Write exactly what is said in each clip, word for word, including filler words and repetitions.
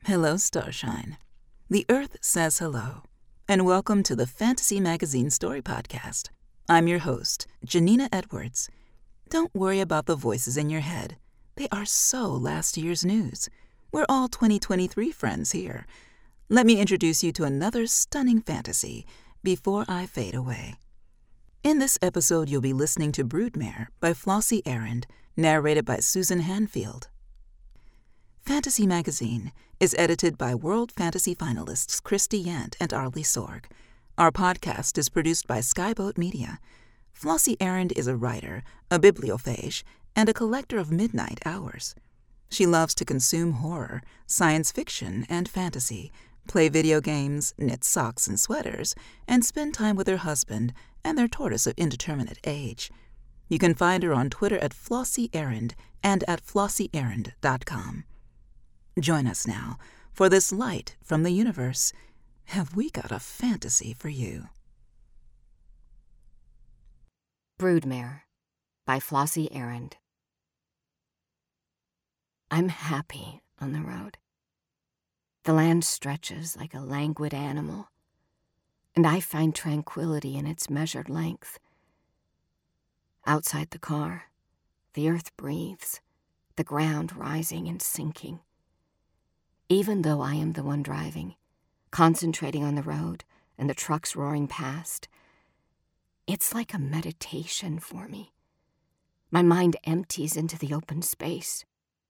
Hello, Starshine. The Earth says hello, and welcome to the Fantasy Magazine Story Podcast. I'm your host, Janina Edwards. Don't worry about the voices in your head. They are so last year's news. We're all twenty twenty-three friends here. Let me introduce you to another stunning fantasy before I fade away. In this episode, you'll be listening to Broodmare by Flossie Errand, narrated by Susan Hanfield. Fantasy Magazine is edited by World Fantasy finalists Christy Yant and Arlie Sorg. Our podcast is produced by Skyboat Media. Flossie Errand is a writer, a bibliophage, and a collector of midnight hours. She loves to consume horror, science fiction, and fantasy, play video games, knit socks and sweaters, and spend time with her husband and their tortoise of indeterminate age. You can find her on Twitter at Flossie Errand and at flossie errand dot com. Join us now for this light from the universe. Have we got a fantasy for you? Broodmare by Flossie Errand. I'm happy on the road. The land stretches like a languid animal, and I find tranquility in its measured length. Outside the car, the earth breathes, the ground rising and sinking. Even though I am the one driving, concentrating on the road and the trucks roaring past, it's like a meditation for me. My mind empties into the open space.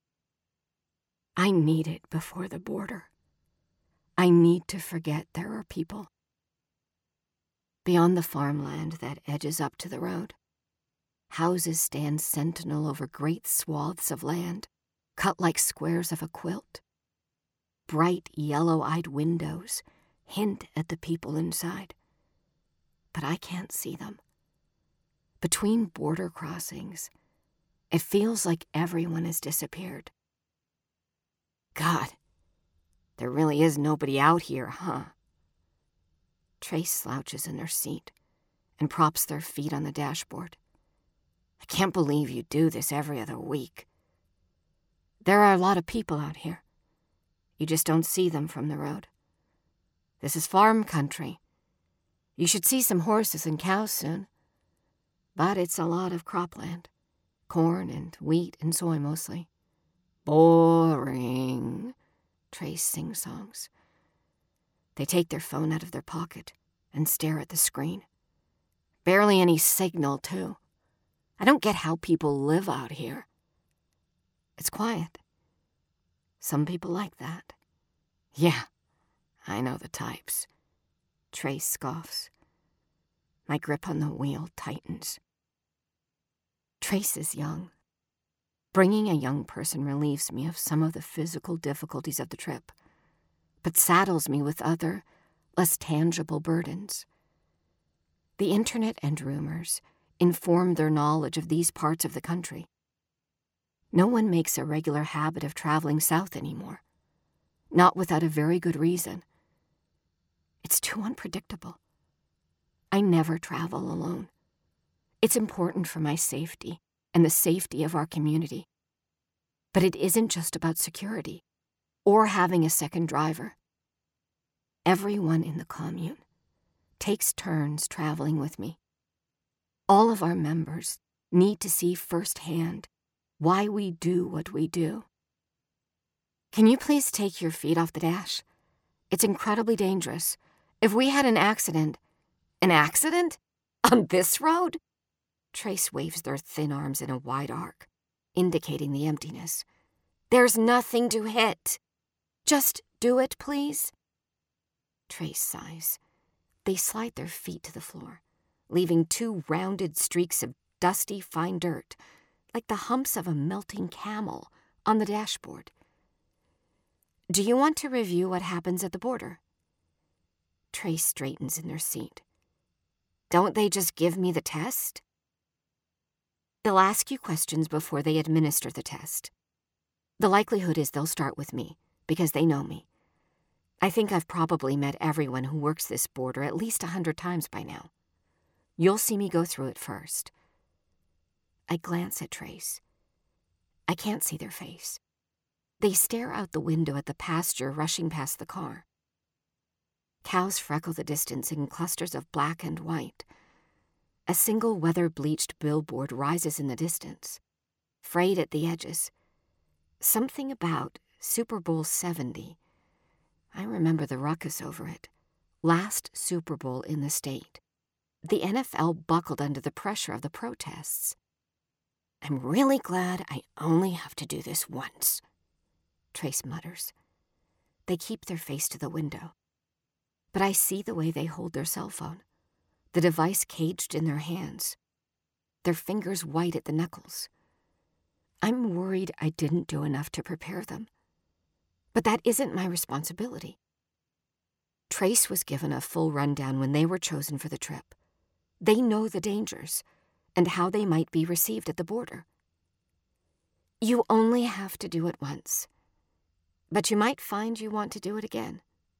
I need it before the border. I need to forget there are people. Beyond the farmland that edges up to the road, houses stand sentinel over great swaths of land, cut like squares of a quilt. Bright yellow-eyed windows hint at the people inside, but I can't see them. Between border crossings, it feels like everyone has disappeared. God, there really is nobody out here, huh? Trace slouches in their seat and props their feet on the dashboard. I can't believe you do this every other week. There are a lot of people out here. You just don't see them from the road. This is farm country. You should see some horses and cows soon. But it's a lot of cropland. Corn and wheat and soy mostly. Boring, Trace sings songs. They take their phone out of their pocket and stare at the screen. Barely any signal, too. I don't get how people live out here. It's quiet. Some people like that. Yeah, I know the types. Trace scoffs. My grip on the wheel tightens. Trace is young. Bringing a young person relieves me of some of the physical difficulties of the trip, but saddles me with other, less tangible burdens. The internet and rumors inform their knowledge of these parts of the country. No one makes a regular habit of traveling south anymore, not without a very good reason. It's too unpredictable. I never travel alone. It's important for my safety and the safety of our community. But it isn't just about security or having a second driver. Everyone in the commune takes turns traveling with me. All of our members need to see firsthand why we do what we do. Can you please take your feet off the dash? It's incredibly dangerous. If we had an accident... An accident? On this road? Trace waves their thin arms in a wide arc, indicating the emptiness. There's nothing to hit. Just do it, please. Trace sighs. They slide their feet to the floor, leaving two rounded streaks of dusty, fine dirt, like the humps of a melting camel, on the dashboard. Do you want to review what happens at the border? Trace straightens in their seat. Don't they just give me the test? They'll ask you questions before they administer the test. The likelihood is they'll start with me, because they know me. I think I've probably met everyone who works this border at least a hundred times by now. You'll see me go through it first. I glance at Trace. I can't see their face. They stare out the window at the pasture rushing past the car. Cows freckle the distance in clusters of black and white. A single weather-bleached billboard rises in the distance, frayed at the edges. Something about Super Bowl seventy. I remember the ruckus over it. Last Super Bowl in the state. The N F L buckled under the pressure of the protests. "I'm really glad I only have to do this once," Trace mutters. They keep their face to the window. But I see the way they hold their cell phone, the device caged in their hands, their fingers white at the knuckles. I'm worried I didn't do enough to prepare them. But that isn't my responsibility. Trace was given a full rundown when they were chosen for the trip. They know the dangers and how they might be received at the border. You only have to do it once, but you might find you want to do it again.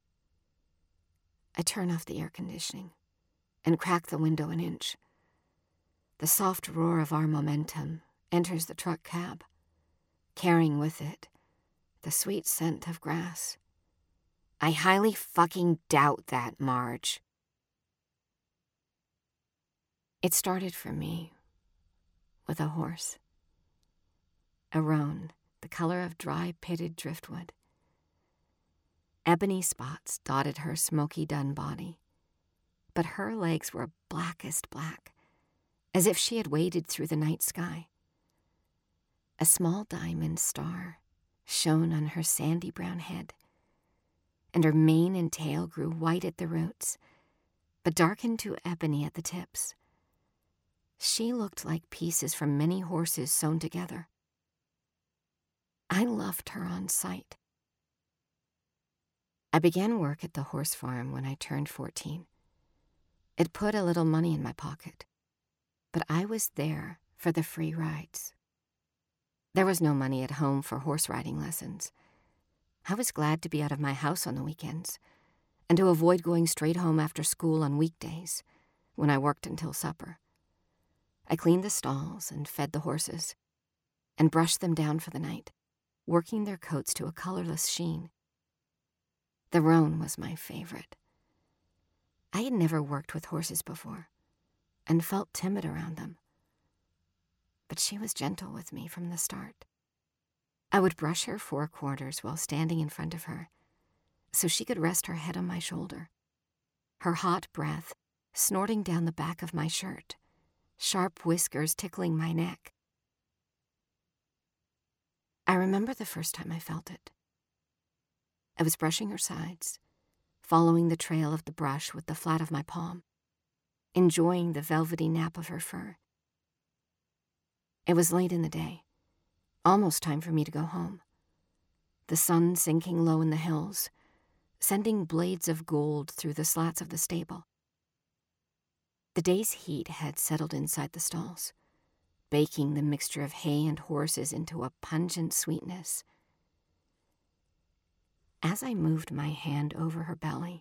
I turn off the air conditioning and crack the window an inch. The soft roar of our momentum enters the truck cab, carrying with it the sweet scent of grass. I highly fucking doubt that, Marge. It started for me with a horse. A roan, the color of dry pitted driftwood. Ebony spots dotted her smoky dun body, but her legs were blackest black, as if she had waded through the night sky. A small diamond star shone on her sandy brown head, and her mane and tail grew white at the roots, but darkened to ebony at the tips. She looked like pieces from many horses sewn together. I loved her on sight. I began work at the horse farm when I turned fourteen. It put a little money in my pocket, but I was there for the free rides. There was no money at home for horse riding lessons. I was glad to be out of my house on the weekends and to avoid going straight home after school on weekdays when I worked until supper. I cleaned the stalls and fed the horses and brushed them down for the night, working their coats to a colorless sheen. The roan was my favorite. I had never worked with horses before and felt timid around them. But she was gentle with me from the start. I would brush her forequarters while standing in front of her so she could rest her head on my shoulder, her hot breath snorting down the back of my shirt, sharp whiskers tickling my neck. I remember the first time I felt it. I was brushing her sides, following the trail of the brush with the flat of my palm, enjoying the velvety nap of her fur. It was late in the day, almost time for me to go home. The sun sinking low in the hills, sending blades of gold through the slats of the stable. The day's heat had settled inside the stalls, baking the mixture of hay and horses into a pungent sweetness. As I moved my hand over her belly,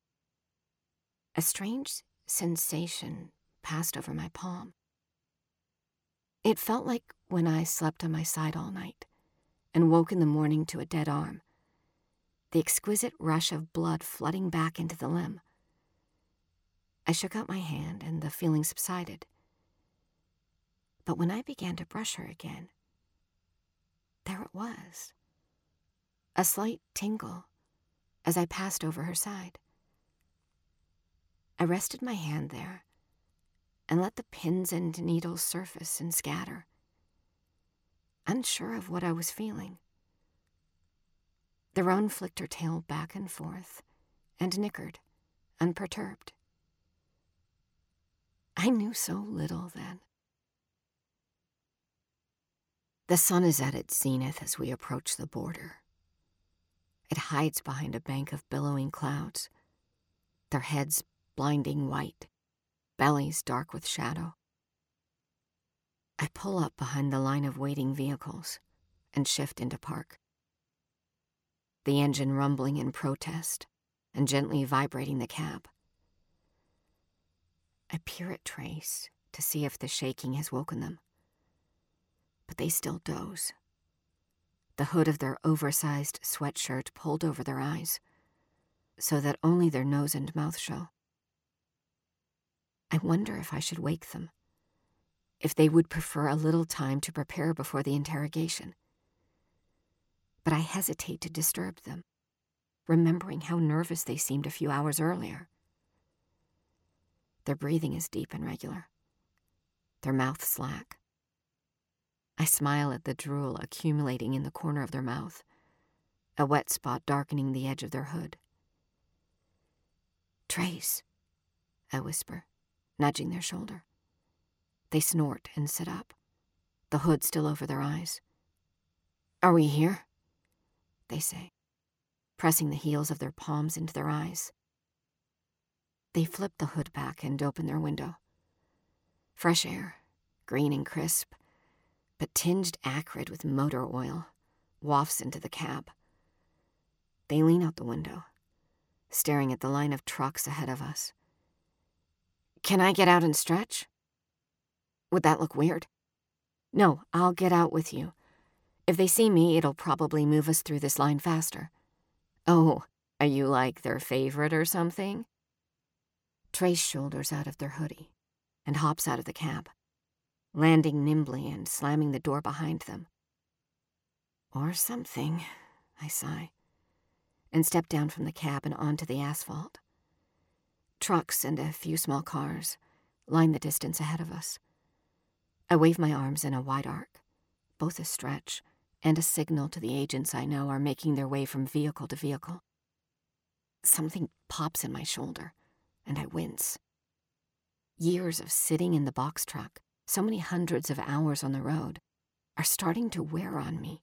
a strange sensation passed over my palm. It felt like when I slept on my side all night and woke in the morning to a dead arm, the exquisite rush of blood flooding back into the limb. I shook out my hand and the feeling subsided. But when I began to brush her again, there it was. A slight tingle as I passed over her side. I rested my hand there and let the pins and needles surface and scatter, unsure of what I was feeling. The roan flicked her tail back and forth and nickered, unperturbed. I knew so little then. The sun is at its zenith as we approach the border. It hides behind a bank of billowing clouds, their heads blinding white, bellies dark with shadow. I pull up behind the line of waiting vehicles and shift into park. The engine rumbling in protest and gently vibrating the cab. I peer at Trace to see if the shaking has woken them, but they still doze. the hood of their oversized sweatshirt pulled over their eyes, so that only their nose and mouth show. I wonder if I should wake them, if they would prefer a little time to prepare before the interrogation. But I hesitate to disturb them, remembering how nervous they seemed a few hours earlier. Their breathing is deep and regular, their mouths slack. I smile at the drool accumulating in the corner of their mouth, a wet spot darkening the edge of their hood. "Trace," I whisper, nudging their shoulder. They snort and sit up, the hood still over their eyes. "Are we here?" they say, pressing the heels of their palms into their eyes. They flip the hood back and open their window. Fresh air, green and crisp, but tinged acrid with motor oil, wafts into the cab. They lean out the window, staring at the line of trucks ahead of us. "Can I get out and stretch? Would that look weird?" "No, I'll get out with you. If they see me, it'll probably move us through this line faster." "Oh, are you like their favorite or something?" Trace shoulders out of their hoodie and hops out of the cab, landing nimbly and slamming the door behind them. "Or something," I sigh, and step down from the cab and onto the asphalt. Trucks and a few small cars line the distance ahead of us. I wave my arms in a wide arc, both a stretch and a signal to the agents I know are making their way from vehicle to vehicle. Something pops in my shoulder, and I wince. Years of sitting in the box truck, so many hundreds of hours on the road, are starting to wear on me.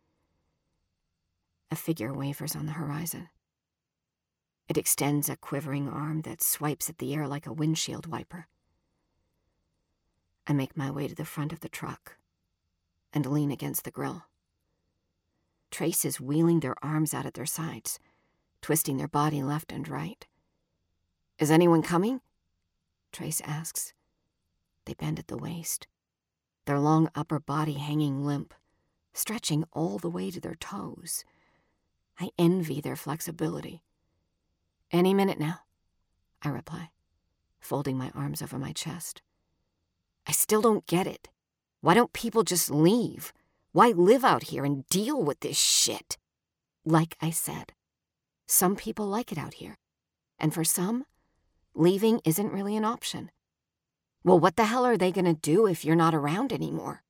A figure wavers on the horizon. It extends a quivering arm that swipes at the air like a windshield wiper. I make my way to the front of the truck and lean against the grill. Trace is wheeling their arms out at their sides, twisting their body left and right. "Is anyone coming?" Trace asks. They bend at the waist, their long upper body hanging limp, stretching all the way to their toes. I envy their flexibility. "Any minute now," I reply, folding my arms over my chest. I still don't get it. Why don't people just leave? Why live out here and deal with this shit? Like I said, some people like it out here. And for some, leaving isn't really an option. Well, what the hell are they going to do if you're not around anymore?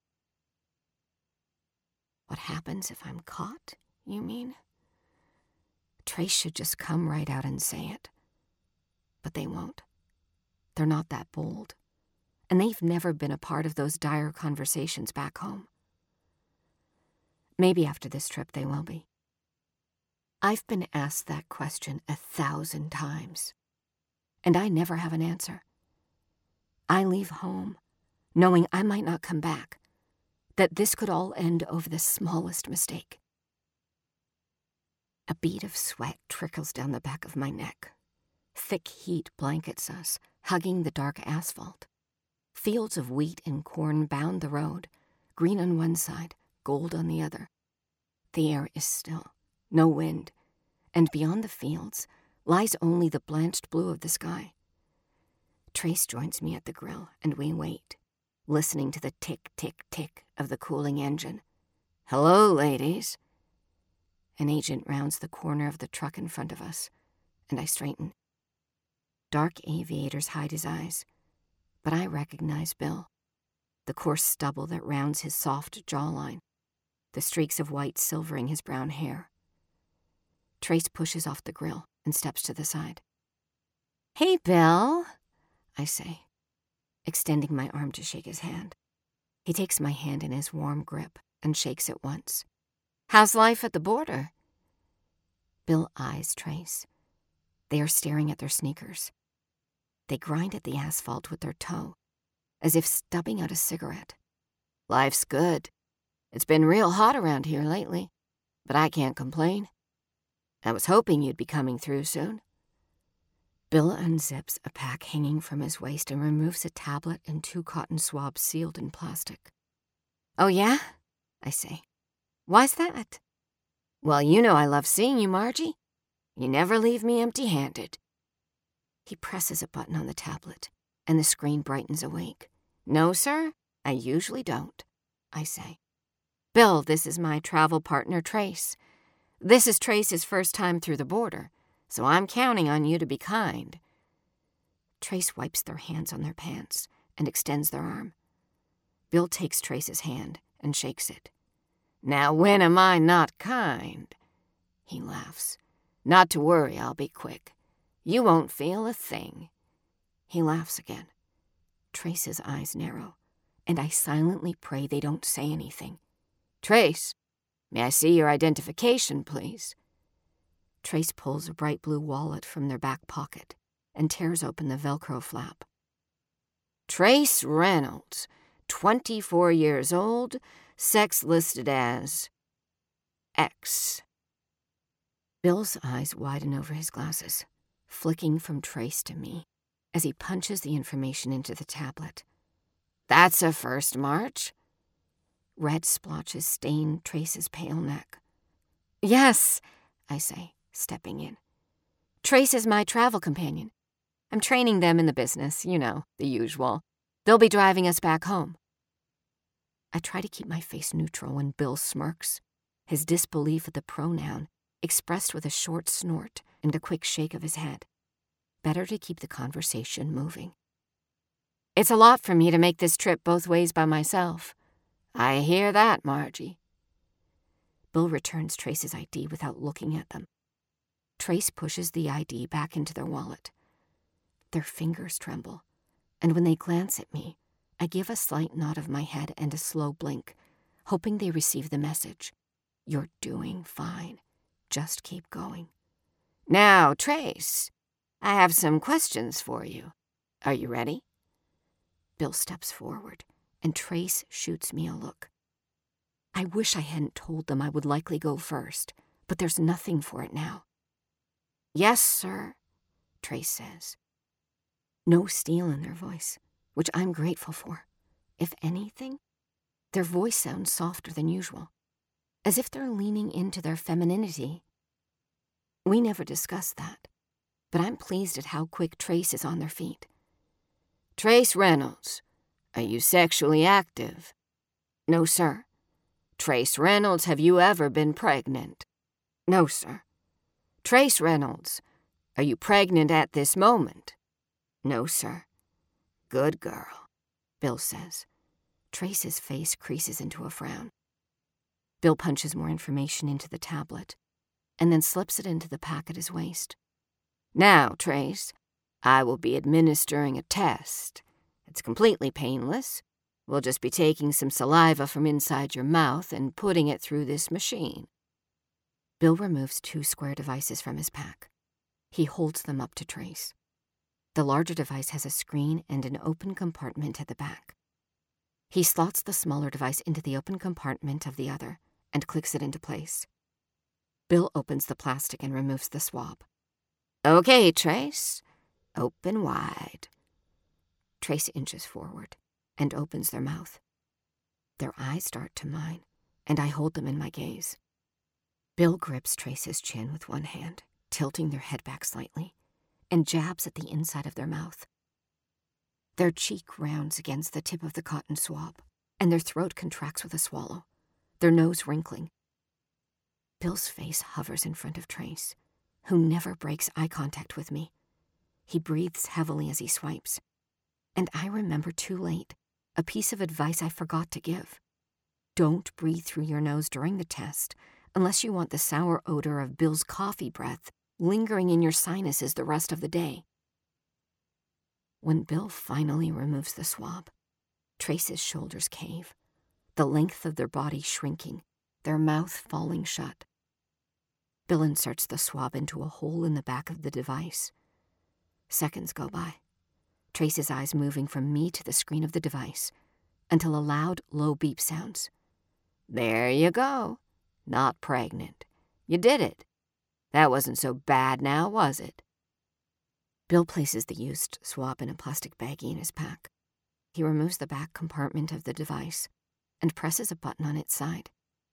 What happens if I'm caught, you mean? Trace should just come right out and say it. But they won't. They're not that bold. And they've never been a part of those dire conversations back home. Maybe after this trip they will be. I've been asked that question a thousand times, and I never have an answer. I leave home knowing I might not come back, that this could all end over the smallest mistake. A bead of sweat trickles down the back of my neck. Thick heat blankets us, hugging the dark asphalt. Fields of wheat and corn bound the road, green on one side, gold on the other. The air is still, no wind, and beyond the fields lies only the blanched blue of the sky. Trace joins me at the grill, and we wait, listening to the tick, tick, tick of the cooling engine. "Hello, ladies." An agent rounds the corner of the truck in front of us, and I straighten. Dark aviators hide his eyes, but I recognize Bill, the coarse stubble that rounds his soft jawline, the streaks of white silvering his brown hair. Trace pushes off the grill and steps to the side. "Hey, Bill," I say, extending my arm to shake his hand. He takes my hand in his warm grip and shakes it once. "How's life at the border?" Bill eyes Trace. They are staring at their sneakers. They grind at the asphalt with their toe, as if stubbing out a cigarette. "Life's good. It's been real hot around here lately, but I can't complain. I was hoping you'd be coming through soon." Bill unzips a pack hanging from his waist and removes a tablet and two cotton swabs sealed in plastic. "Oh, yeah?" I say. Why's that? Well, you know I love seeing you, Margie. You never leave me empty-handed. He presses a button on the tablet, and the screen brightens awake. No, sir, I usually don't, I say. Bill, this is my travel partner, Trace. This is Trace's first time through the border, so I'm counting on you to be kind. Trace wipes their hands on their pants and extends their arm. Bill takes Trace's hand and shakes it. Now, when am I not kind? He laughs. Not to worry, I'll be quick. You won't feel a thing. He laughs again. Trace's eyes narrow, and I silently pray they don't say anything. Trace, may I see your identification, please? Trace pulls a bright blue wallet from their back pocket and tears open the Velcro flap. Trace Reynolds, twenty-four years old, sex listed as X. Bill's eyes widen over his glasses, flicking from Trace to me as he punches the information into the tablet. That's a first, March. Red splotches stain Trace's pale neck. Yes, I say, stepping in. Trace is my travel companion. I'm training them in the business, you know, the usual. They'll be driving us back home. I try to keep my face neutral when Bill smirks, his disbelief at the pronoun expressed with a short snort and a quick shake of his head. Better to keep the conversation moving. It's a lot for me to make this trip both ways by myself. I hear that, Margie. Bill returns Trace's I D without looking at them. Trace pushes the I D back into their wallet. Their fingers tremble, and when they glance at me, I give a slight nod of my head and a slow blink, hoping they receive the message. You're doing fine. Just keep going. Now, Trace, I have some questions for you. Are you ready? Bill steps forward, and Trace shoots me a look. I wish I hadn't told them I would likely go first, but there's nothing for it now. Yes, sir, Trace says. No steel in their voice, which I'm grateful for. If anything, their voice sounds softer than usual, as if they're leaning into their femininity. We never discussed that, but I'm pleased at how quick Trace is on their feet. Trace Reynolds, are you sexually active? No, sir. Trace Reynolds, have you ever been pregnant? No, sir. Trace Reynolds, are you pregnant at this moment? No, sir. Good girl, Bill says. Trace's face creases into a frown. Bill punches more information into the tablet and then slips it into the pack at his waist. Now, Trace, I will be administering a test. It's completely painless. We'll just be taking some saliva from inside your mouth and putting it through this machine. Bill removes two square devices from his pack. He holds them up to Trace. The larger device has a screen and an open compartment at the back. He slots the smaller device into the open compartment of the other and clicks it into place. Bill opens the plastic and removes the swab. Okay, Trace. Open wide. Trace inches forward and opens their mouth. Their eyes dart to mine, and I hold them in my gaze. Bill grips Trace's chin with one hand, tilting their head back slightly, and jabs at the inside of their mouth. Their cheek rounds against the tip of the cotton swab, and their throat contracts with a swallow, their nose wrinkling. Bill's face hovers in front of Trace, who never breaks eye contact with me. He breathes heavily as he swipes. And I remember too late a piece of advice I forgot to give. Don't breathe through your nose during the test unless you want the sour odor of Bill's coffee breath lingering in your sinuses the rest of the day. When Bill finally removes the swab, Trace's shoulders cave, the length of their body shrinking, their mouth falling shut. Bill inserts the swab into a hole in the back of the device. Seconds go by, Trace's eyes moving from me to the screen of the device, until a loud, low beep sounds. There you go. Not pregnant. You did it. That wasn't so bad now, was it? Bill places the used swab in a plastic baggie in his pack. He removes the back compartment of the device and presses a button on its side.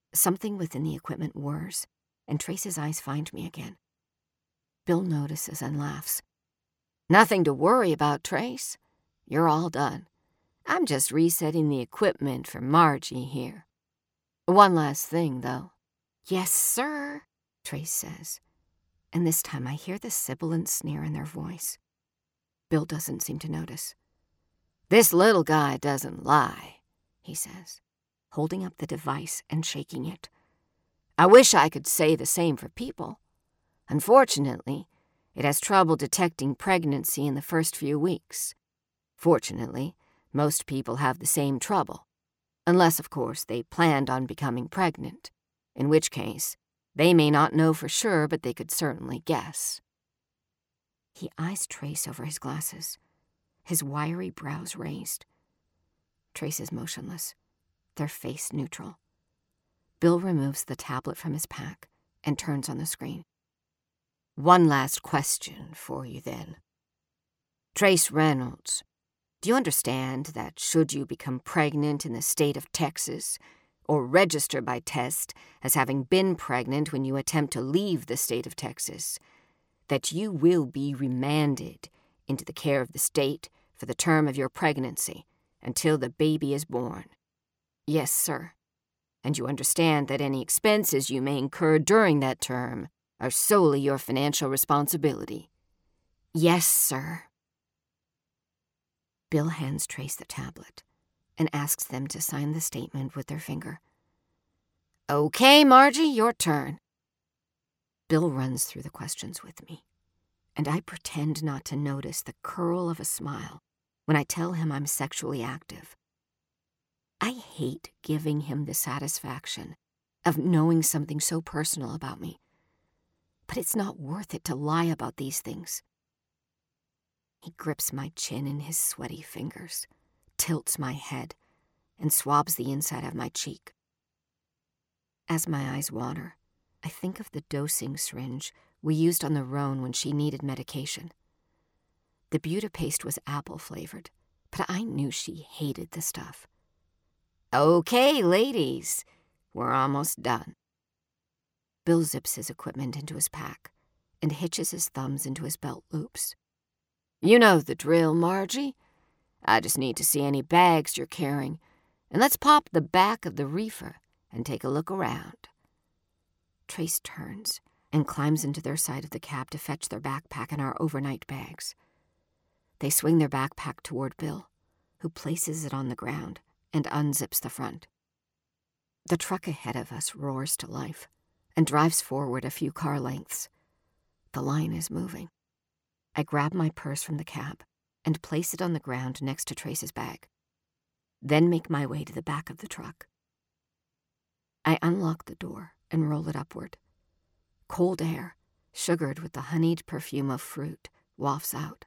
Something within the equipment whirs, and Trace's eyes find me again. Bill notices and laughs. Nothing to worry about, Trace. You're all done. I'm just resetting the equipment for Margie here. One last thing, though. Yes, sir, Trace says, and this time I hear the sibilant sneer in their voice. Bill doesn't seem to notice. This little guy doesn't lie, he says, holding up the device and shaking it. I wish I could say the same for people. Unfortunately, it has trouble detecting pregnancy in the first few weeks. Fortunately, most people have the same trouble, unless, of course, they planned on becoming pregnant, in which case they may not know for sure, but they could certainly guess. He eyes Trace over his glasses, his wiry brows raised. Trace is motionless, their face neutral. Bill removes the tablet from his pack and turns on the screen. One last question for you, then. Trace Reynolds, do you understand that should you become pregnant in the state of Texas, or register by test as having been pregnant when you attempt to leave the state of Texas, that you will be remanded into the care of the state for the term of your pregnancy until the baby is born? Yes, sir. And you understand that any expenses you may incur during that term are solely your financial responsibility? Yes, sir. Bill hands Trace the tablet and asks them to sign the statement with their finger. Okay, Margie, your turn. Bill runs through the questions with me, and I pretend not to notice the curl of a smile when I tell him I'm sexually active. I hate giving him the satisfaction of knowing something so personal about me, but it's not worth it to lie about these things. He grips my chin in his sweaty fingers, tilts my head, and swabs the inside of my cheek. As my eyes water, I think of the dosing syringe we used on the roan when she needed medication. The Buda-Paste was apple-flavored, but I knew she hated the stuff. Okay, ladies, we're almost done. Bill zips his equipment into his pack and hitches his thumbs into his belt loops. You know the drill, Margie. I just need to see any bags you're carrying, and let's pop the back of the reefer and take a look around. Trace turns and climbs into their side of the cab to fetch their backpack and our overnight bags. They swing their backpack toward Bill, who places it on the ground and unzips the front. The truck ahead of us roars to life and drives forward a few car lengths. The line is moving. I grab my purse from the cab and place it on the ground next to Trace's bag, then make my way to the back of the truck. I unlock the door and roll it upward. Cold air, sugared with the honeyed perfume of fruit, wafts out.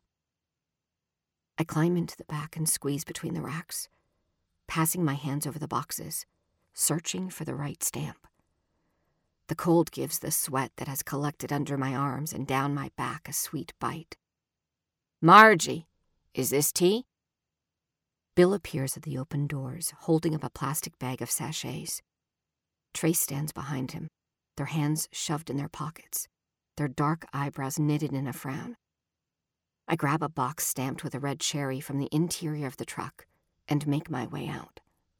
I climb into the back and squeeze between the racks, passing my hands over the boxes, searching for the right stamp. The cold gives the sweat that has collected under my arms and down my back a sweet bite. Margie, is this tea? Bill appears at the open doors, holding up a plastic bag of sachets. Trace stands behind him, their hands shoved in their pockets, their dark eyebrows knitted in a frown. I grab a box stamped with a red cherry from the interior of the truck and make my way out.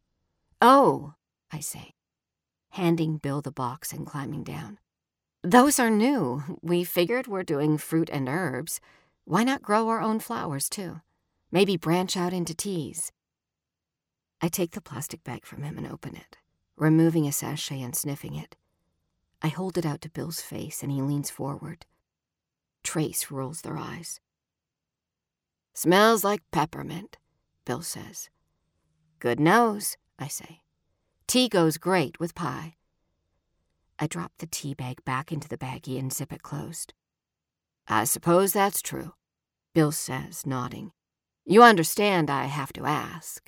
Oh, I say, handing Bill the box and climbing down. Those are new. We figured we're doing fruit and herbs. Why not grow our own flowers, too? Maybe branch out into teas. I take the plastic bag from him and open it, removing a sachet and sniffing it. I hold it out to Bill's face and he leans forward. Trace rolls their eyes. Smells like peppermint, Bill says. Good nose, I say. Tea goes great with pie. I drop the tea bag back into the baggie and zip it closed. I suppose that's true, Bill says, nodding. You understand I have to ask.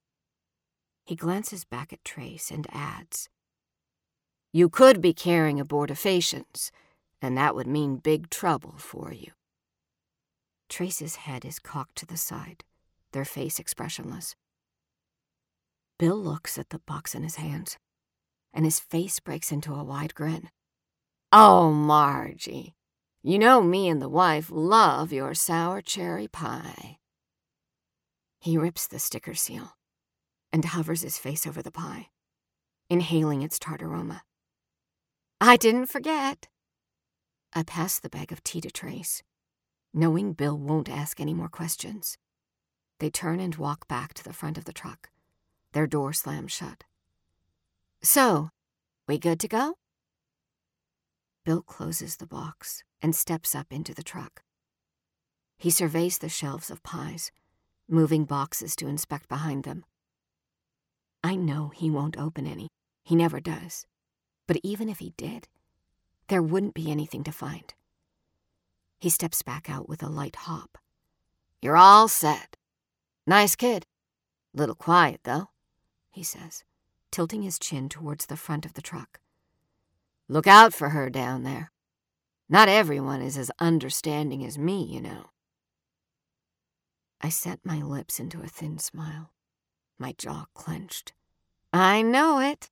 He glances back at Trace and adds, You could be carrying abortifacients, and that would mean big trouble for you. Trace's head is cocked to the side, their face expressionless. Bill looks at the box in his hands. and his face breaks into a wide grin. "Oh, Margie, you know me and the wife love your sour cherry pie." He rips the sticker seal and hovers his face over the pie, inhaling its tart aroma. "I didn't forget." I pass the bag of tea to Trace, knowing Bill won't ask any more questions. They turn and walk back to the front of the truck. Their door slams shut. "So, we good to go?" Bill closes the box and steps up into the truck. He surveys the shelves of pies, moving boxes to inspect behind them. I know he won't open any. He never does. But even if he did, there wouldn't be anything to find. He steps back out with a light hop. "You're all set. Nice kid. Little quiet, though," he says, tilting his chin towards the front of the truck. "Look out for her down there. Not everyone is as understanding as me, you know." I set my lips into a thin smile, my jaw clenched. "I know it."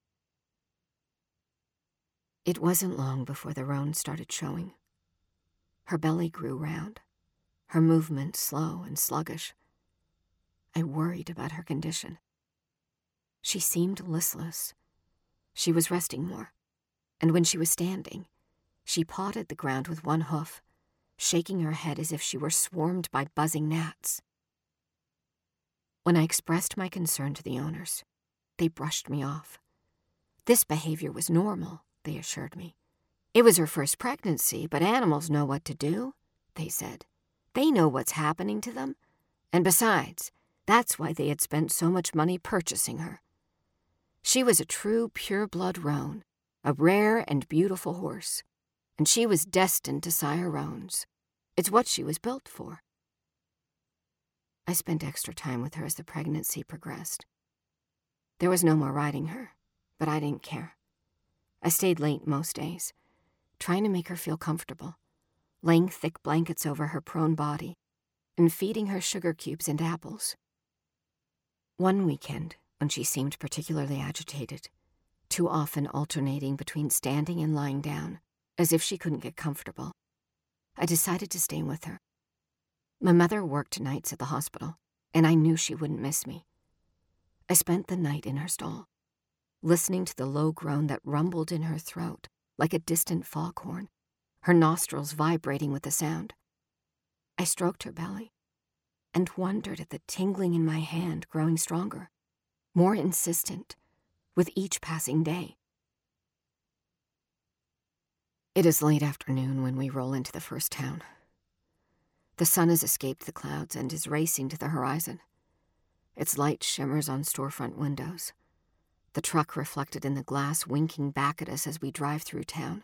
It wasn't long before the roan started showing. Her belly grew round, her movement slow and sluggish. I worried about her condition. She seemed listless. She was resting more, and when she was standing, she pawed at the ground with one hoof, shaking her head as if she were swarmed by buzzing gnats. When I expressed my concern to the owners, they brushed me off. This behavior was normal, they assured me. It was her first pregnancy, but animals know what to do, they said. They know what's happening to them. And besides, that's why they had spent so much money purchasing her. She was a true pure-blood roan, a rare and beautiful horse, and she was destined to sire roans. It's what she was built for. I spent extra time with her as the pregnancy progressed. There was no more riding her, but I didn't care. I stayed late most days, trying to make her feel comfortable, laying thick blankets over her prone body, and feeding her sugar cubes and apples. One weekend, when she seemed particularly agitated, too often alternating between standing and lying down, as if she couldn't get comfortable, I decided to stay with her. My mother worked nights at the hospital, and I knew she wouldn't miss me. I spent the night in her stall, listening to the low groan that rumbled in her throat like a distant foghorn, her nostrils vibrating with the sound. I stroked her belly and wondered at the tingling in my hand growing stronger, more insistent, with each passing day. It is late afternoon when we roll into the first town. The sun has escaped the clouds and is racing to the horizon. Its light shimmers on storefront windows, the truck reflected in the glass winking back at us as we drive through town.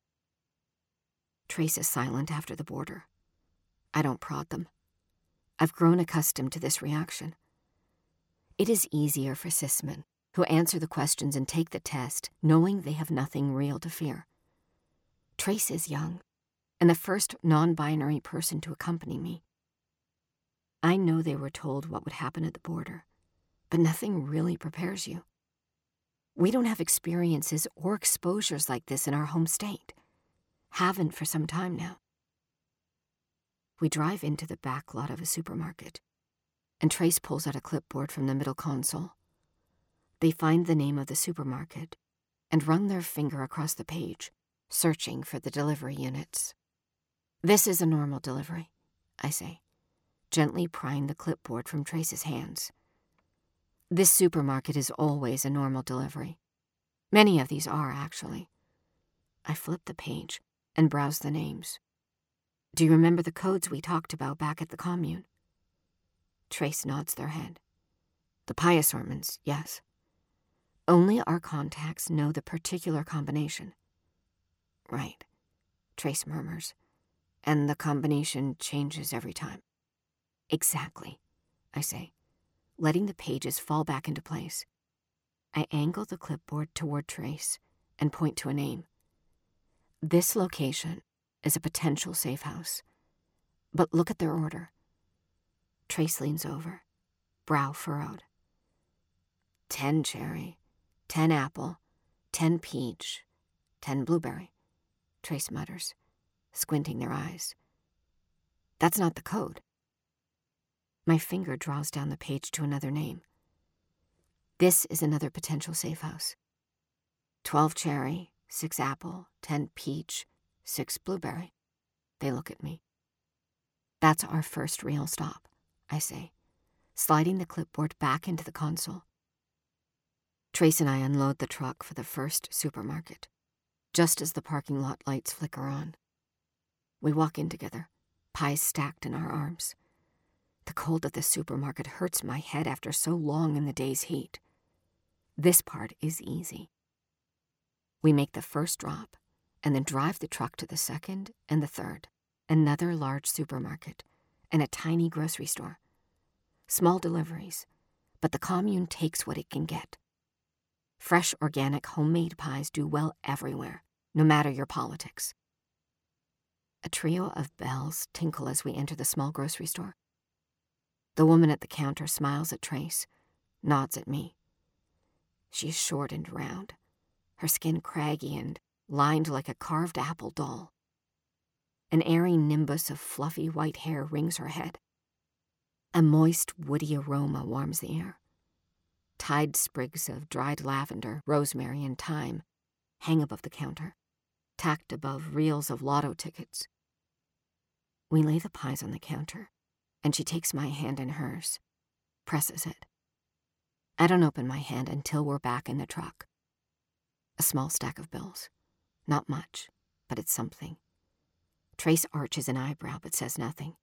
Trace is silent after the border. I don't prod them. I've grown accustomed to this reaction. It is easier for cismen, who answer the questions and take the test, knowing they have nothing real to fear. Trace is young, and the first non-binary person to accompany me. I know they were told what would happen at the border, but nothing really prepares you. We don't have experiences or exposures like this in our home state. Haven't for some time now. We drive into the back lot of a supermarket, and Trace pulls out a clipboard from the middle console. They find the name of the supermarket and run their finger across the page, searching for the delivery units. "This is a normal delivery," I say, gently prying the clipboard from Trace's hands. This supermarket is always a normal delivery. Many of these are, actually. I flip the page and browse the names. Do you remember the codes we talked about back at the commune? Trace nods their head. The pie assortments, yes. Only our contacts know the particular combination. Right, Trace murmurs. And the combination changes every time. Exactly, I say, letting the pages fall back into place. I angle the clipboard toward Trace and point to a name. This location is a potential safe house. But look at their order. Trace leans over, brow furrowed. Ten cherry, ten apple, Ten peach, ten blueberry, Trace mutters, squinting their eyes. That's not the code. My finger draws down the page to another name. This is another potential safe house. Twelve cherry, six apple, ten peach, six blueberry. They look at me. That's our first real stop, I say, sliding the clipboard back into the console. Trace and I unload the truck for the first supermarket, just as the parking lot lights flicker on. We walk in together, pies stacked in our arms. The cold of the supermarket hurts my head after so long in the day's heat. This part is easy. We make the first drop, and then drive the truck to the second and the third, another large supermarket, and a tiny grocery store. Small deliveries, but the commune takes what it can get. Fresh, organic, homemade pies do well everywhere, no matter your politics. A trio of bells tinkle as we enter the small grocery store. The woman at the counter smiles at Trace, nods at me. She is short and round, her skin craggy and lined like a carved apple doll. An airy nimbus of fluffy white hair rings her head. A moist, woody aroma warms the air. Tied sprigs of dried lavender, rosemary, and thyme hang above the counter, tacked above reels of lotto tickets. We lay the pies on the counter, and she takes my hand in hers, presses it. I don't open my hand until we're back in the truck. A small stack of bills. Not much, but it's something. Trace arches an eyebrow but says nothing.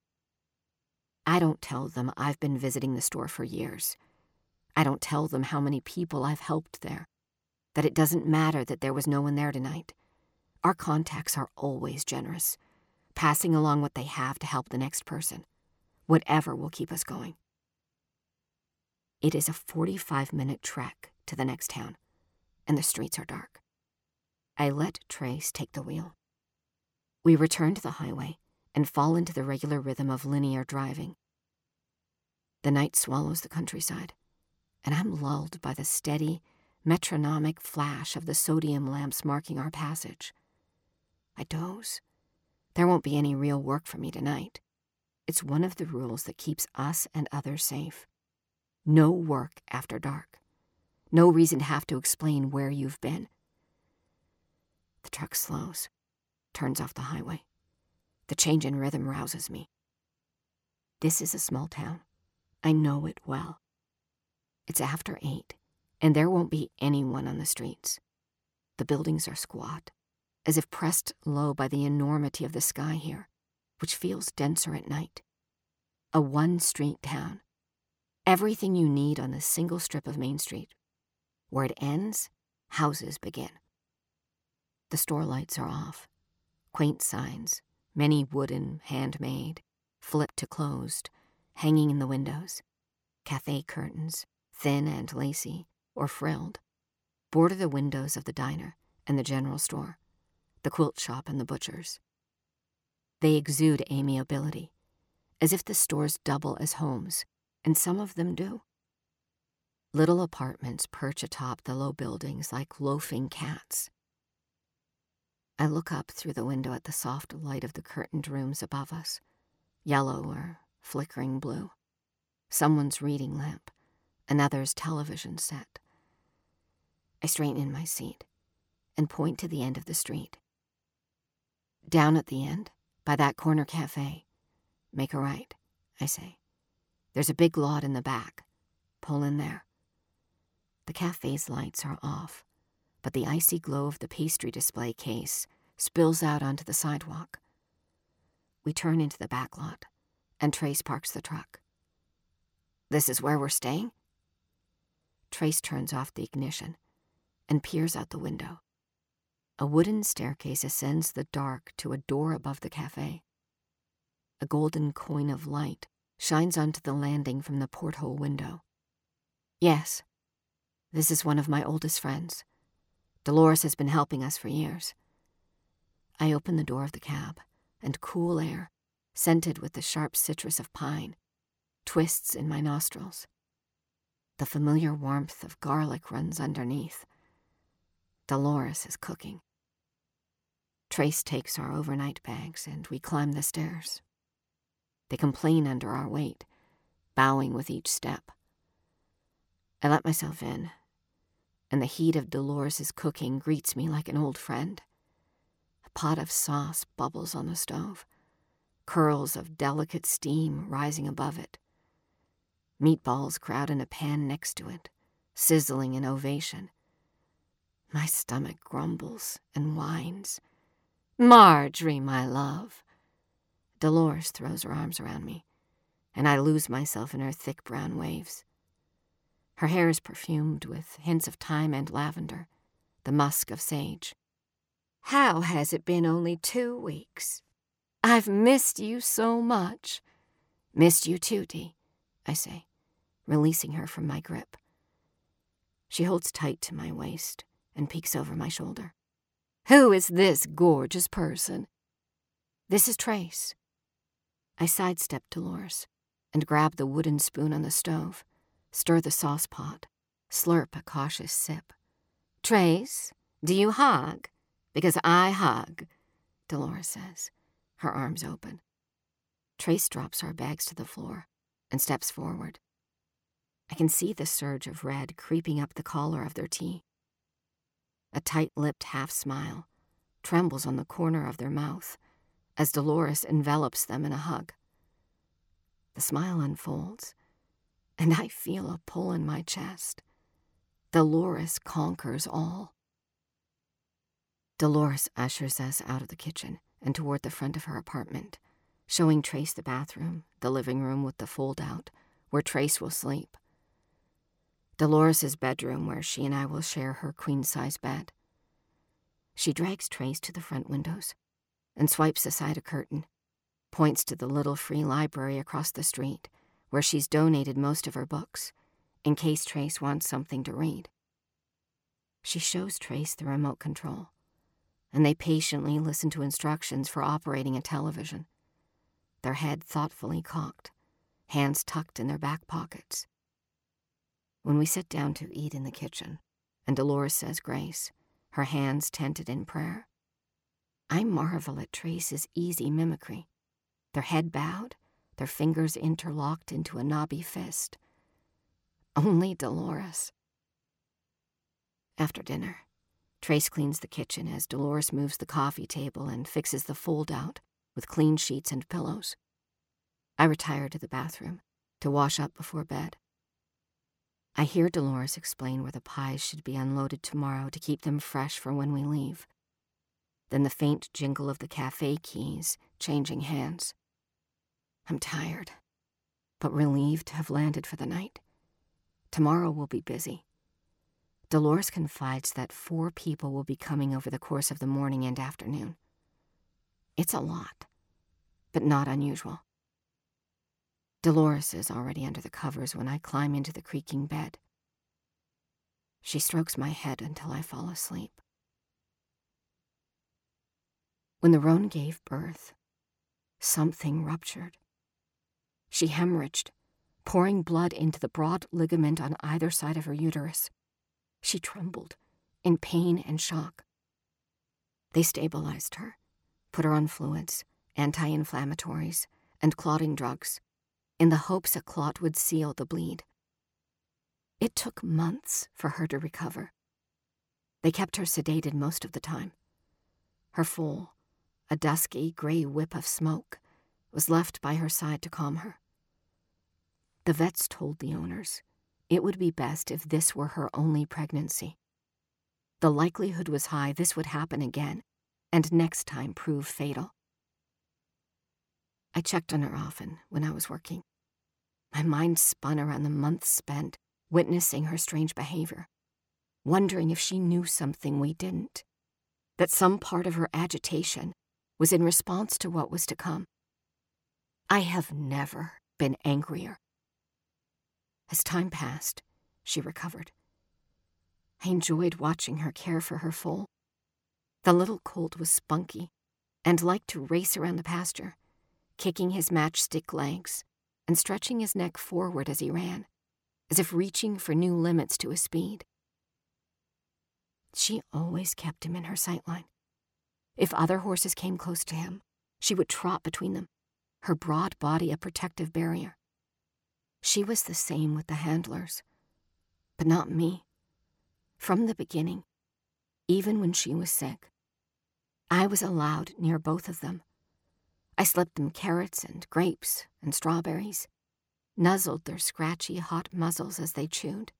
I don't tell them I've been visiting the store for years. I don't tell them how many people I've helped there, that it doesn't matter that there was no one there tonight. Our contacts are always generous, passing along what they have to help the next person, whatever will keep us going. It is a forty-five minute trek to the next town, and the streets are dark. I let Trace take the wheel. We return to the highway and fall into the regular rhythm of linear driving. The night swallows the countryside, and I'm lulled by the steady, metronomic flash of the sodium lamps marking our passage. I doze. There won't be any real work for me tonight. It's one of the rules that keeps us and others safe. No work after dark. No reason to have to explain where you've been. The truck slows, turns off the highway. The change in rhythm rouses me. This is a small town. I know it well. It's after eight, and there won't be anyone on the streets. The buildings are squat, as if pressed low by the enormity of the sky here, which feels denser at night. A one-street town. Everything you need on the single strip of Main Street. Where it ends, houses begin. The store lights are off. Quaint signs, many wooden, handmade, flipped to closed, hanging in the windows. Cafe curtains, thin and lacy, or frilled, border the windows of the diner and the general store, the quilt shop and the butcher's. They exude amiability, as if the stores double as homes, and some of them do. Little apartments perch atop the low buildings like loafing cats. I look up through the window at the soft light of the curtained rooms above us, yellow or flickering blue. Someone's reading lamp, another's television set. I straighten in my seat and point to the end of the street. Down at the end, by that corner cafe. Make a right, I say. There's a big lot in the back. Pull in there. The cafe's lights are off, but the icy glow of the pastry display case spills out onto the sidewalk. We turn into the back lot, and Trace parks the truck. This is where we're staying? Trace turns off the ignition and peers out the window. A wooden staircase ascends the dark to a door above the cafe. A golden coin of light shines onto the landing from the porthole window. Yes, this is one of my oldest friends. Dolores has been helping us for years. I open the door of the cab, and cool air, scented with the sharp citrus of pine, twists in my nostrils. The familiar warmth of garlic runs underneath. Dolores is cooking. Trace takes our overnight bags, and we climb the stairs. They complain under our weight, bowing with each step. I let myself in, and the heat of Dolores' cooking greets me like an old friend. A pot of sauce bubbles on the stove, curls of delicate steam rising above it. Meatballs crowd in a pan next to it, sizzling in ovation. My stomach grumbles and whines. "Marjorie, my love." Dolores throws her arms around me, and I lose myself in her thick brown waves. Her hair is perfumed with hints of thyme and lavender, the musk of sage. "How has it been only two weeks? I've missed you so much." "Missed you too, Dee," I say, releasing her from my grip. She holds tight to my waist and peeks over my shoulder. "Who is this gorgeous person?" "This is Trace." I sidestep Dolores and grab the wooden spoon on the stove, stir the sauce pot, slurp a cautious sip. "Trace, do you hug? Because I hug," Dolores says, her arms open. Trace drops our bags to the floor and steps forward. I can see the surge of red creeping up the collar of their tee. A tight-lipped half-smile trembles on the corner of their mouth as Dolores envelops them in a hug. The smile unfolds, and I feel a pull in my chest. Dolores conquers all. Dolores ushers us out of the kitchen and toward the front of her apartment, showing Trace the bathroom, the living room with the fold-out, where Trace will sleep. Dolores' bedroom, where she and I will share her queen-size bed. She drags Trace to the front windows and swipes aside a curtain, points to the little free library across the street, where she's donated most of her books, in case Trace wants something to read. She shows Trace the remote control, and they patiently listen to instructions for operating a television, their head thoughtfully cocked, hands tucked in their back pockets. When we sit down to eat in the kitchen, and Dolores says grace, her hands tented in prayer, I marvel at Trace's easy mimicry, their head bowed, their fingers interlocked into a knobby fist. Only Dolores. After dinner, Trace cleans the kitchen as Dolores moves the coffee table and fixes the fold-out with clean sheets and pillows. I retire to the bathroom to wash up before bed. I hear Dolores explain where the pies should be unloaded tomorrow to keep them fresh for when we leave. Then the faint jingle of the cafe keys changing hands. I'm tired, but relieved to have landed for the night. Tomorrow will be busy. Dolores confides that four people will be coming over the course of the morning and afternoon. It's a lot, but not unusual. Dolores is already under the covers when I climb into the creaking bed. She strokes my head until I fall asleep. When the roan gave birth, something ruptured. She hemorrhaged, pouring blood into the broad ligament on either side of her uterus. She trembled, in pain and shock. They stabilized her, put her on fluids, anti-inflammatories, and clotting drugs, in the hopes a clot would seal the bleed. It took months for her to recover. They kept her sedated most of the time. Her foal, a dusky gray whip of smoke, was left by her side to calm her. The vets told the owners it would be best if this were her only pregnancy. The likelihood was high this would happen again, and next time prove fatal. I checked on her often when I was working. My mind spun around the months spent witnessing her strange behavior, wondering if she knew something we didn't, that some part of her agitation was in response to what was to come. I have never been angrier. As time passed, she recovered. I enjoyed watching her care for her foal. The little colt was spunky and liked to race around the pasture, kicking his matchstick legs and stretching his neck forward as he ran, as if reaching for new limits to his speed. She always kept him in her sightline. If other horses came close to him, she would trot between them, her broad body a protective barrier. She was the same with the handlers, but not me. From the beginning, even when she was sick, I was allowed near both of them. I slipped them carrots and grapes and strawberries, nuzzled their scratchy, hot muzzles as they chewed.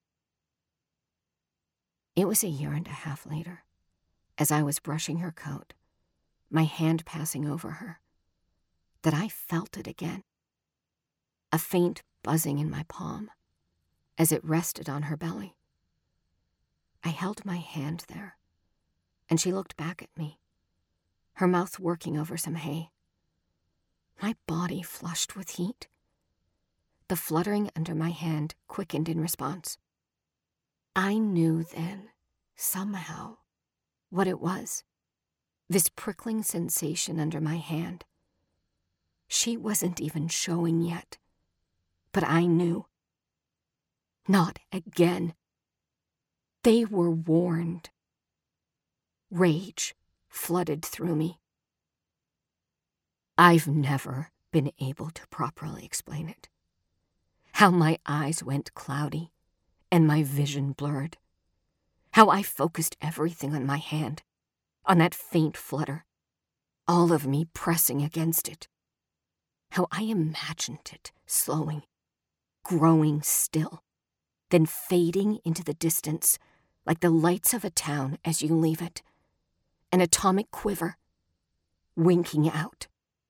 It was a year and a half later, as I was brushing her coat, my hand passing over her, that I felt it again. A faint buzzing in my palm as it rested on her belly. I held my hand there, and she looked back at me, her mouth working over some hay. My body flushed with heat. The fluttering under my hand quickened in response. I knew then, somehow, what it was. This prickling sensation under my hand. She wasn't even showing yet, but I knew. Not again. They were warned. Rage flooded through me. I've never been able to properly explain it. How my eyes went cloudy and my vision blurred. How I focused everything on my hand, on that faint flutter, all of me pressing against it. How I imagined it slowing, growing still, then fading into the distance like the lights of a town as you leave it, an atomic quiver, winking out.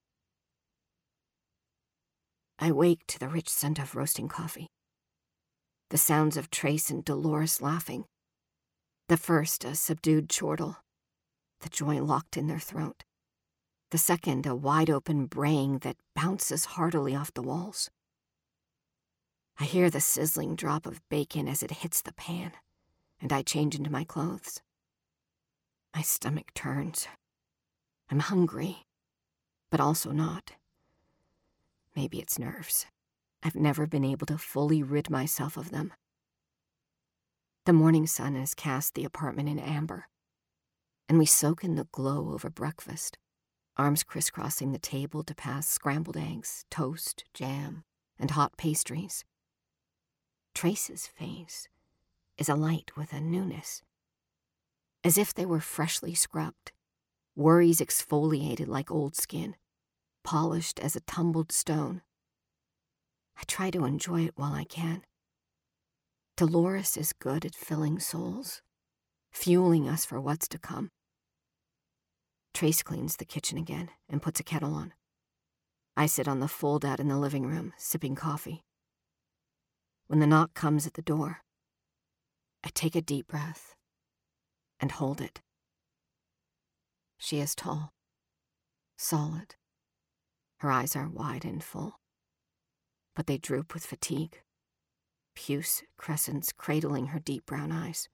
I waked to the rich scent of roasting coffee, the sounds of Trace and Dolores laughing, the first a subdued chortle, the joy locked in their throat, the second a wide-open braying that bounces heartily off the walls. I hear the sizzling drop of bacon as it hits the pan, and I change into my clothes. My stomach turns. I'm hungry, but also not. Maybe it's nerves. I've never been able to fully rid myself of them. The morning sun has cast the apartment in amber, and we soak in the glow over breakfast, arms crisscrossing the table to pass scrambled eggs, toast, jam, and hot pastries. Trace's face is alight with a newness, as if they were freshly scrubbed, worries exfoliated like old skin, polished as a tumbled stone. I try to enjoy it while I can. Dolores is good at filling souls, fueling us for what's to come. Trace cleans the kitchen again and puts a kettle on. I sit on the fold-out in the living room, sipping coffee. When the knock comes at the door, I take a deep breath and hold it. She is tall, solid. Her eyes are wide and full, but they droop with fatigue, puce crescents cradling her deep brown eyes.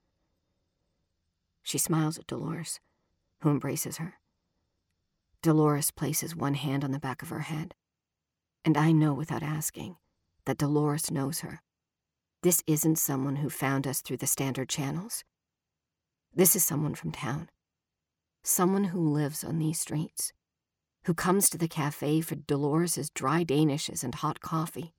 She smiles at Dolores, who embraces her. Dolores places one hand on the back of her head, and I know without asking that Dolores knows her. This isn't someone who found us through the standard channels. This is someone from town, someone who lives on these streets, who comes to the cafe for Dolores's dry danishes and hot coffee.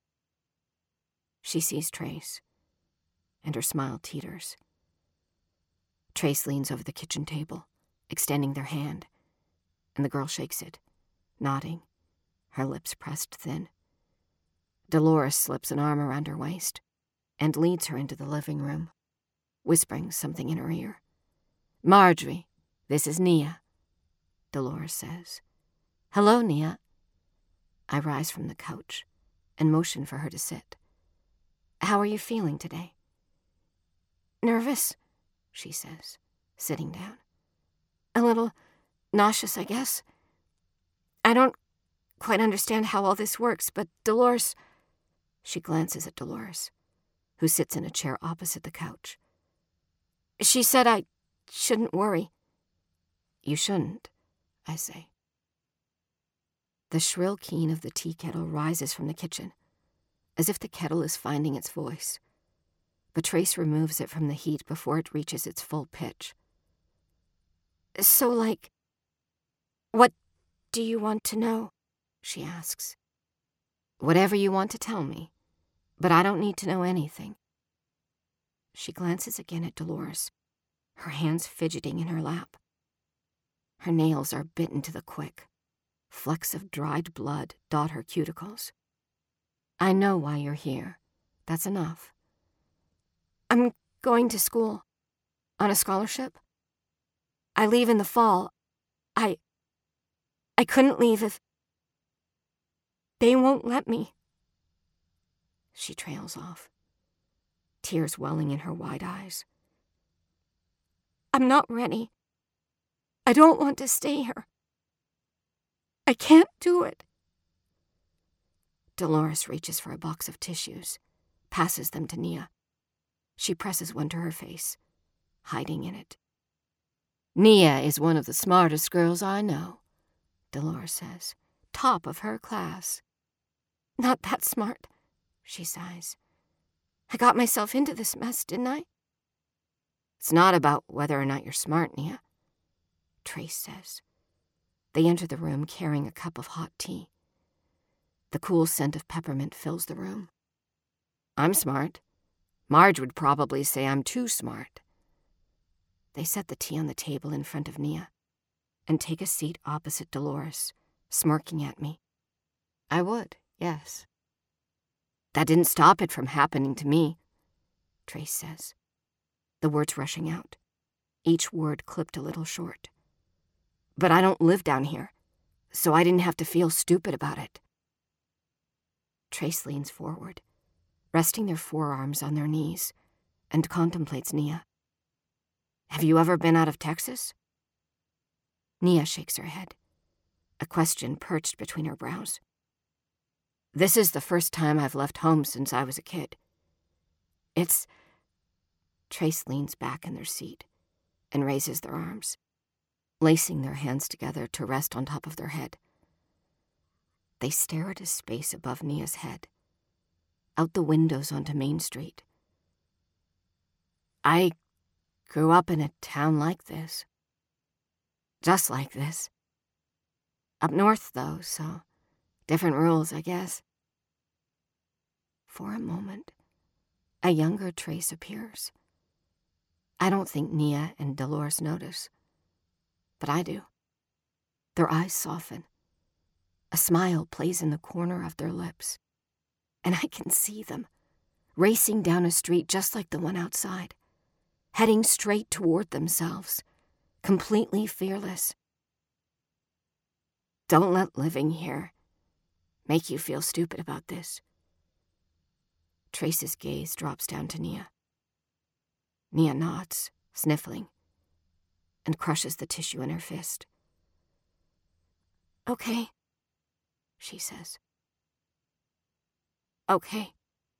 She sees Trace, and her smile teeters. Trace leans over the kitchen table, extending their hand, and the girl shakes it, nodding, her lips pressed thin. Dolores slips an arm around her waist and leads her into the living room, whispering something in her ear. "Marjorie, this is Nia," Dolores says. "Hello, Nia." I rise from the couch and motion for her to sit. "How are you feeling today?" "Nervous," she says, sitting down. "A little nauseous, I guess. I don't quite understand how all this works, but Dolores..." She glances at Dolores, who sits in a chair opposite the couch. "She said I shouldn't worry." "You shouldn't," I say. The shrill keen of the tea kettle rises from the kitchen, as if the kettle is finding its voice. but Trace removes it from the heat before it reaches its full pitch. So, like, what do you want to know? She asks. Whatever you want to tell me, but I don't need to know anything. She glances again at Dolores, her hands fidgeting in her lap. Her nails are bitten to the quick. Flecks of dried blood dot her cuticles. I know why you're here. That's enough. I'm going to school. On a scholarship. I leave in the fall. I... I couldn't leave if... They won't let me. She trails off, tears welling in her wide eyes. I'm not ready. I don't want to stay here. I can't do it. Dolores reaches for a box of tissues, passes them to Nia. She presses one to her face, hiding in it. Nia is one of the smartest girls I know, Dolores says. Top of her class. Not that smart, she sighs. I got myself into this mess, didn't I? It's not about whether or not you're smart, Nia, Trace says. They enter the room carrying a cup of hot tea. The cool scent of peppermint fills the room. I'm smart. Marge would probably say I'm too smart. They set the tea on the table in front of Nia and take a seat opposite Dolores, smirking at me. I would, yes. That didn't stop it from happening to me, Trace says, the words rushing out, each word clipped a little short. But I don't live down here, so I didn't have to feel stupid about it. Trace leans forward, resting their forearms on their knees, and contemplates Nia. Have you ever been out of Texas? Nia shakes her head, a question perched between her brows. This is the first time I've left home since I was a kid. It's... Trace leans back in their seat and raises their arms, lacing their hands together to rest on top of their head. They stare at a space above Nia's head, out the windows onto Main Street. I grew up in a town like this. Just like this. Up north, though, so different rules, I guess. For a moment, a younger Trace appears. I don't think Nia and Dolores notice, but I do. Their eyes soften. A smile plays in the corner of their lips, and I can see them, racing down a street just like the one outside, heading straight toward themselves, completely fearless. Don't let living here make you feel stupid about this. Trace's gaze drops down to Nia. Nia nods, sniffling, and crushes the tissue in her fist. Okay, she says. Okay.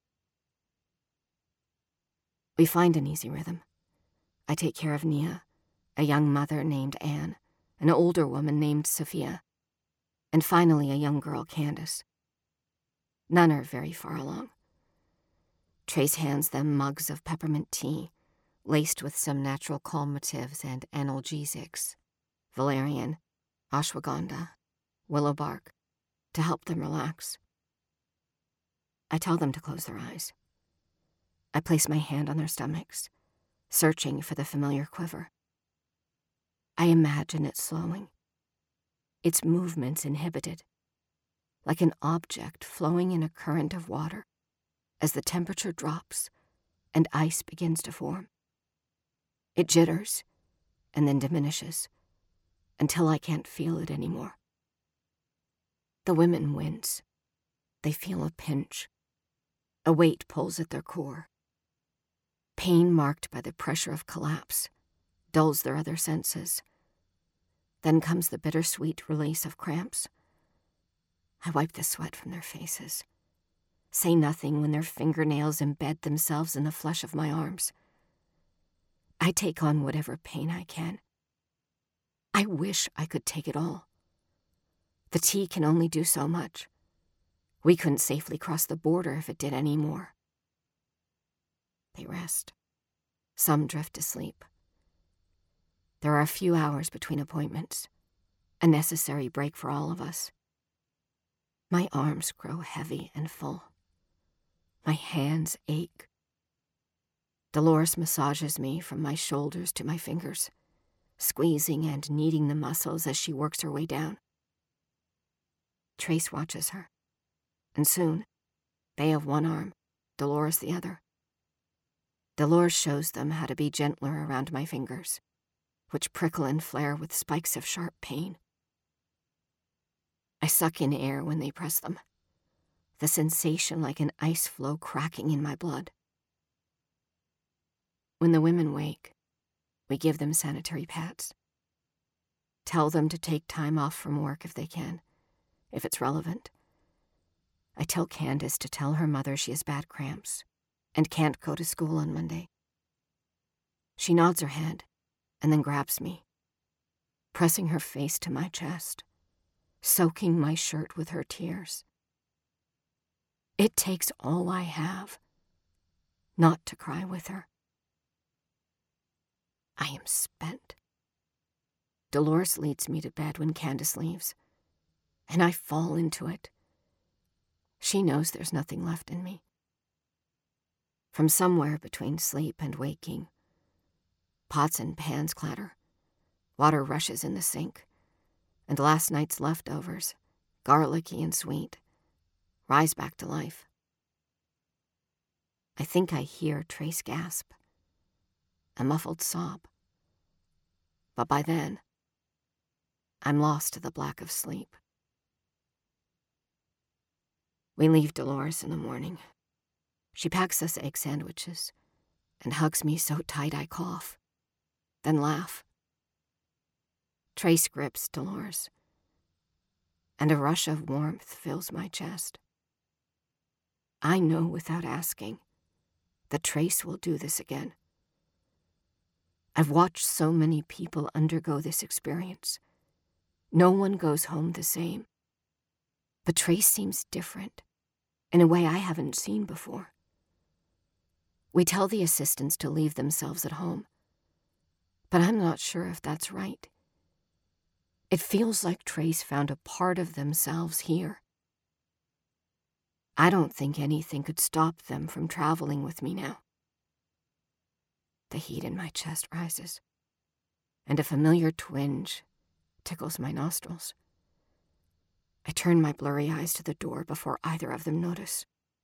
We find an easy rhythm. I take care of Nia, a young mother named Anne, an older woman named Sophia, and finally a young girl, Candace. None are very far along. Trace hands them mugs of peppermint tea, laced with some natural calmatives and analgesics, valerian, ashwagandha, willow bark, to help them relax. I tell them to close their eyes. I place my hand on their stomachs, searching for the familiar quiver. I imagine it slowing, its movements inhibited, like an object flowing in a current of water as the temperature drops and ice begins to form. It jitters and then diminishes until I can't feel it anymore. The women wince. They feel a pinch. A weight pulls at their core. Pain marked by the pressure of collapse dulls their other senses. Then comes the bittersweet release of cramps. I wipe the sweat from their faces, say nothing when their fingernails embed themselves in the flesh of my arms. I take on whatever pain I can. I wish I could take it all. The tea can only do so much. We couldn't safely cross the border if it did any more. They rest. Some drift to sleep. There are a few hours between appointments, a necessary break for all of us. My arms grow heavy and full. My hands ache. Dolores massages me from my shoulders to my fingers, squeezing and kneading the muscles as she works her way down. Trace watches her, and soon, they have one arm, Dolores the other. Dolores shows them how to be gentler around my fingers, which prickle and flare with spikes of sharp pain. I suck in air when they press them, the sensation like an ice floe cracking in my blood. When the women wake, we give them sanitary pads. Tell them to take time off from work if they can, if it's relevant. I tell Candace to tell her mother she has bad cramps and can't go to school on Monday. She nods her head and then grabs me, pressing her face to my chest, soaking my shirt with her tears. It takes all I have not to cry with her. I am spent. Dolores leads me to bed when Candace leaves, and I fall into it. She knows there's nothing left in me. From somewhere between sleep and waking, pots and pans clatter, water rushes in the sink, and last night's leftovers, garlicky and sweet, rise back to life. I think I hear Trace gasp, a muffled sob. But by then, I'm lost to the black of sleep. We leave Dolores in the morning. She packs us egg sandwiches and hugs me so tight I cough, then laugh. Trace grips Dolores, and a rush of warmth fills my chest. I know without asking that Trace will do this again. I've watched so many people undergo this experience. No one goes home the same. But Trace seems different, in a way I haven't seen before. We tell the assistants to leave themselves at home, but I'm not sure if that's right. It feels like Trace found a part of themselves here. I don't think anything could stop them from traveling with me now. The heat in my chest rises, and a familiar twinge tickles my nostrils. I turn my blurry eyes to the door before either of them notice.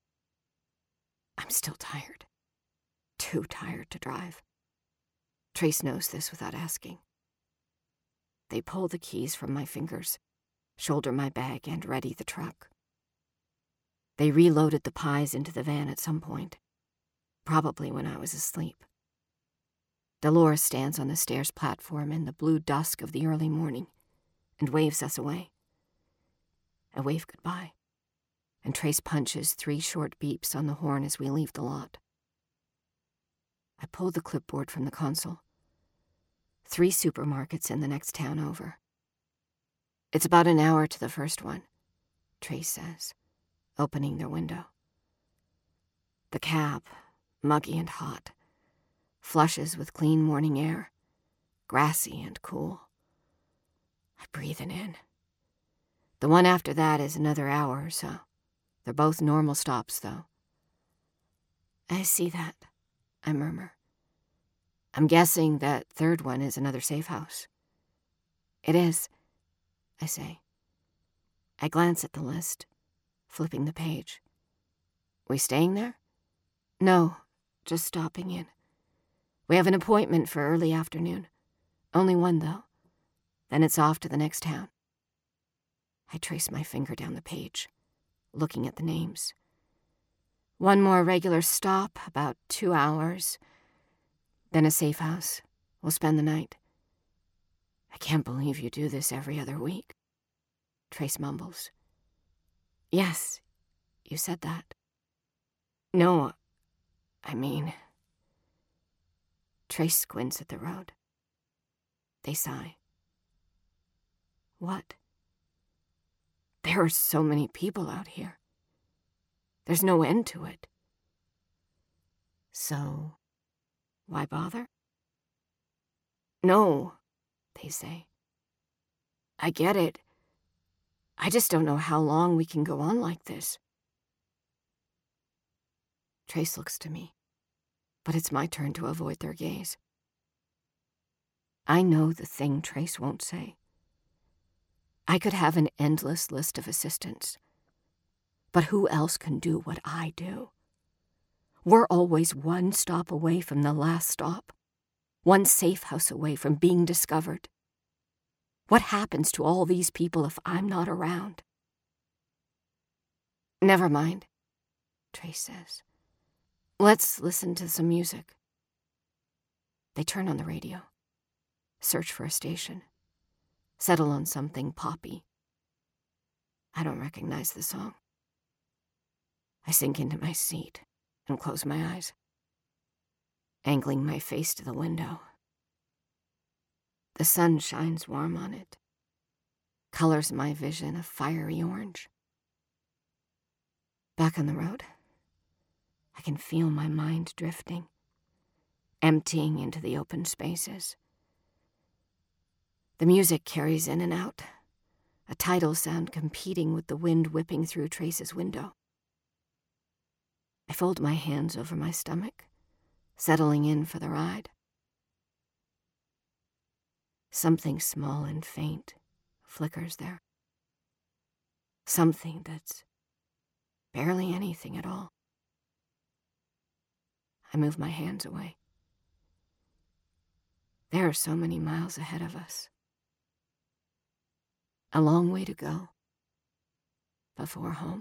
I'm still tired. Too tired to drive. Trace knows this without asking. They pull the keys from my fingers, shoulder my bag, and ready the truck. They reloaded the pies into the van at some point, probably when I was asleep. Dolores stands on the stairs platform in the blue dusk of the early morning and waves us away. I wave goodbye, and Trace punches three short beeps on the horn as we leave the lot. I pull the clipboard from the console. Three supermarkets in the next town over. It's about an hour to the first one, Trace says, opening their window. The cab, muggy and hot, flushes with clean morning air, grassy and cool. I breathe it in. The one after that is another hour or so. They're both normal stops, though. I see that, I murmur. I'm guessing that third one is another safe house. It is, I say. I glance at the list, flipping the page. We staying there? No, just stopping in. We have an appointment for early afternoon. Only one, though. Then it's off to the next town. I trace my finger down the page, looking at the names. One more regular stop, about two hours. Then a safe house. We'll spend the night. I can't believe you do this every other week, Trace mumbles. Yes, you said that. No, I mean... Trace squints at the road. They sigh. What? There are so many people out here. There's no end to it. So, why bother? No, they say. I get it. I just don't know how long we can go on like this. Trace looks to me, but it's my turn to avoid their gaze. I know the thing Trace won't say. I could have an endless list of assistants, but who else can do what I do? We're always one stop away from the last stop, one safe house away from being discovered. What happens to all these people if I'm not around? Never mind, Trace says. Let's listen to some music. They turn on the radio, search for a station, settle on something poppy. I don't recognize the song. I sink into my seat and close my eyes, angling my face to the window. The sun shines warm on it, colors my vision a fiery orange. Back on the road, I can feel my mind drifting, emptying into the open spaces. The music carries in and out, a tidal sound competing with the wind whipping through Trace's window. I fold my hands over my stomach, settling in for the ride. Something small and faint flickers there. Something that's barely anything at all. I move my hands away. There are so many miles ahead of us. A long way to go before home.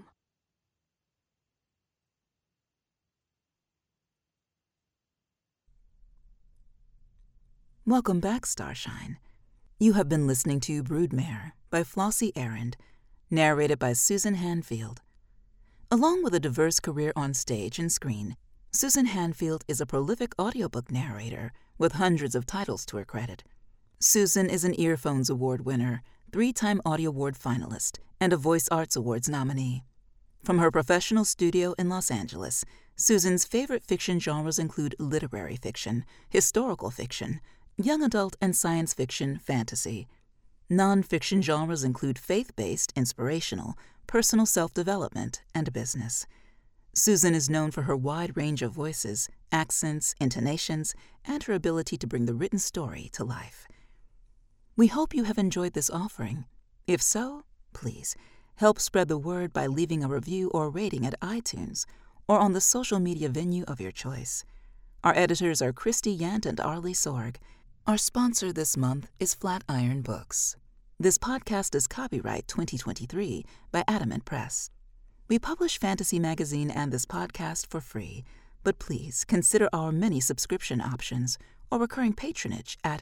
Welcome back, Starshine. You have been listening to Broodmare by Flossie Errand, narrated by Susan Hanfield. Along with a diverse career on stage and screen, Susan Hanfield is a prolific audiobook narrator with hundreds of titles to her credit. Susan is an Earphones Award winner, three-time Audio Award finalist, and a Voice Arts Awards nominee. From her professional studio in Los Angeles, Susan's favorite fiction genres include literary fiction, historical fiction, young adult and science fiction, fantasy. Non-fiction genres include faith-based, inspirational, personal self-development, and business. Susan is known for her wide range of voices, accents, intonations, and her ability to bring the written story to life. We hope you have enjoyed this offering. If so, please help spread the word by leaving a review or rating at iTunes or on the social media venue of your choice. Our editors are Christy Yant and Arlie Sorg. Our sponsor this month is Flatiron Books. This podcast is copyright twenty twenty-three by Adamant Press. We publish Fantasy Magazine and this podcast for free, but please consider our many subscription options or recurring patronage at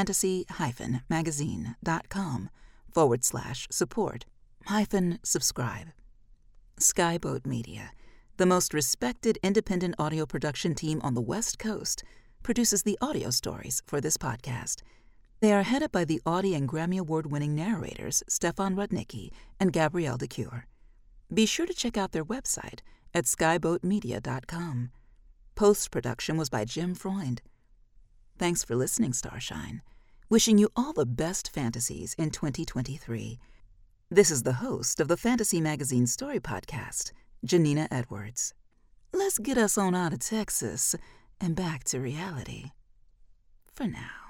fantasy-magazine.com forward slash support hyphen subscribe. Skyboat Media, the most respected independent audio production team on the West Coast, produces the audio stories for this podcast. They are headed by the Audie and Grammy Award-winning narrators Stefan Rudnicki and Gabrielle de Cure. Be sure to check out their website at skyboat media dot com. Post-production was by Jim Freund. Thanks for listening, Starshine. Wishing you all the best fantasies in twenty twenty-three. This is the host of the Fantasy Magazine Story Podcast, Janina Edwards. Let's get us on out of Texas and back to reality. For now.